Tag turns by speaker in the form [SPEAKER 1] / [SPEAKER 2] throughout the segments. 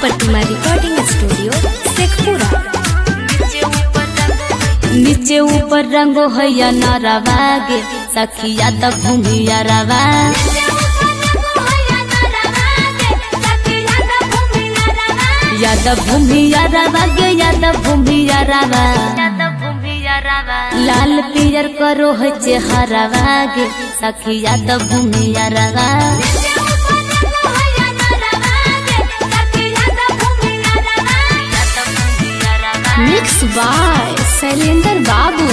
[SPEAKER 1] प्रतिमा recording studio Sheikhpura. नीचे ऊपर रंगो हैया नारावा गे सखिया त भूमिया रवा। यादव भूमिया रवा गे यादव भूमिया रवा। लाल पियर करो है चेहरावा गे सखिया त भूमिया रवा। मिक्स बाय शैलेंद्र बाबू।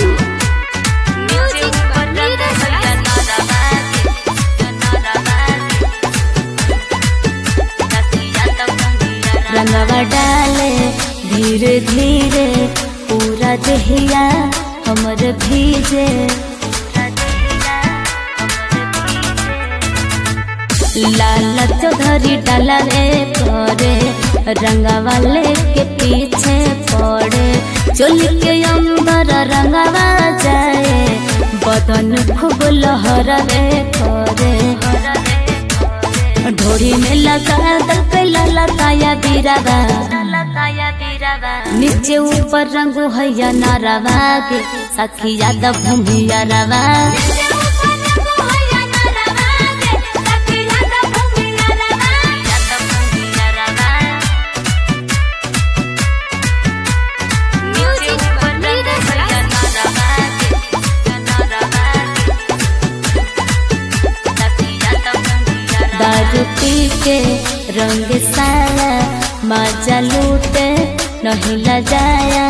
[SPEAKER 1] रंगवा डाले धीरे धीरे पूरा देहिया हमर भीजे। लाल चौधरी डाला रे करे रंगवा लेके पीछे पड़े। चोल के अंदर रंगवा जाए बदन खूब लहरवे करे। ढोरी में लगा दल पे ललकाया बीरावा। नीचे ऊपर रंगो हैया नारावा गे सखिया त भूमिया रवा। दारू पी के रंग साया मजा लूटे नहीं लजाया।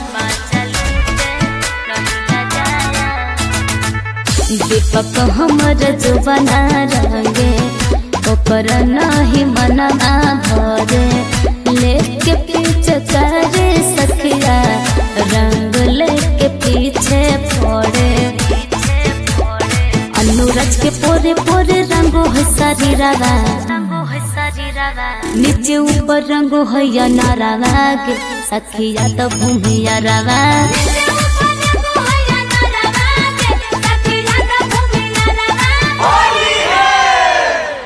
[SPEAKER 1] दीपक हमर जो बना रंगे ऊपर नहीं मना भरे। लेके पीछे करे सखिया रंग लेके पीछे पड़े। अनुराज के पोरे पोरे रंगो है शरीरवा। नीचे ऊपर रंगो हैया नारावा गे सखिया त भूमिया रवा।